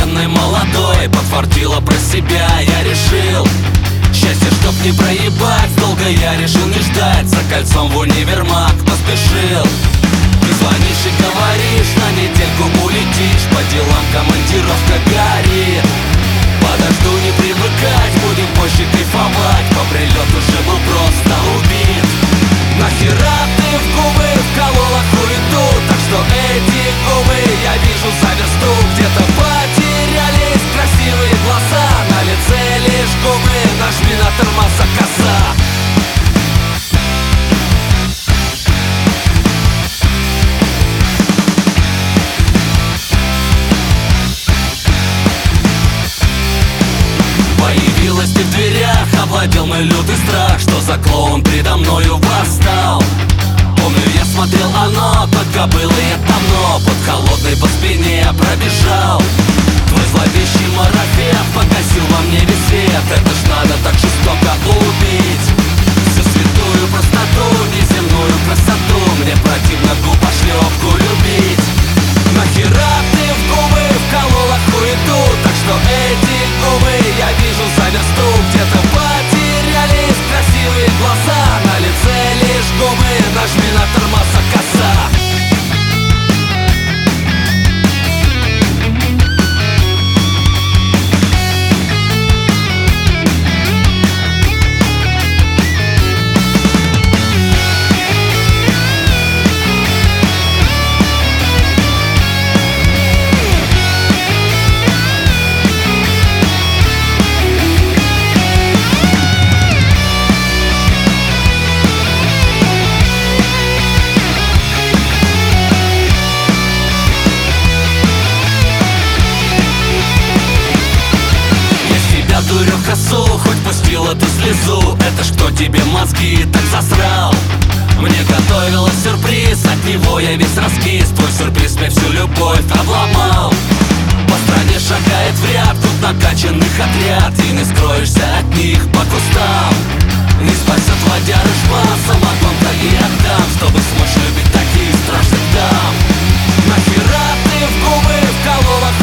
охуенной молодой. Подфартило про себя, я решил счастье, чтоб не проебать. Долго я решил не ждать, за кольцом в универмаг поспешил. Ты звонишь и говоришь, на недельку улетишь, по делам командировка горит. Подожду, не привыкать, будем позже кайфовать. По прилету же был просто убит. Нахера ты в губы вколола хуету? Так что эти губы я вижу за версту. Где-то потерялись красивые глаза, на лице лишь губы, нажми на тормоза, коса. Появилась ты в дверях, овладел мой лютый страх, что за клоун предо мною восстал. Помню, я смотрел оно, только было это давно. Под холодной по спине пробежал твой зловещий марафет, погасил во мне весь свет. Это ж надо так жестоко убить всю святую простоту, неземную красоту. Мне противно губошлепку любить. Нахера ты в губы вколола хуету? Так что эти губы я вижу за версту. Где-то потерялись красивые глаза, на лице лишь губы, нажми на тормоза, коса. Хоть пустил эту слезу, это ж кто тебе мозги так засрал? Мне готовилась сюрприз, от него я весь раскис. Твой сюрприз мне всю любовь обломал. По стране шагает в ряд, тут накачанных отряд, и не скроешься от них по кустам. Не спасет водяры шпан, самогонка и отдам, чтобы сможешь любить таких страшных дам. Нахера ты в губы вколола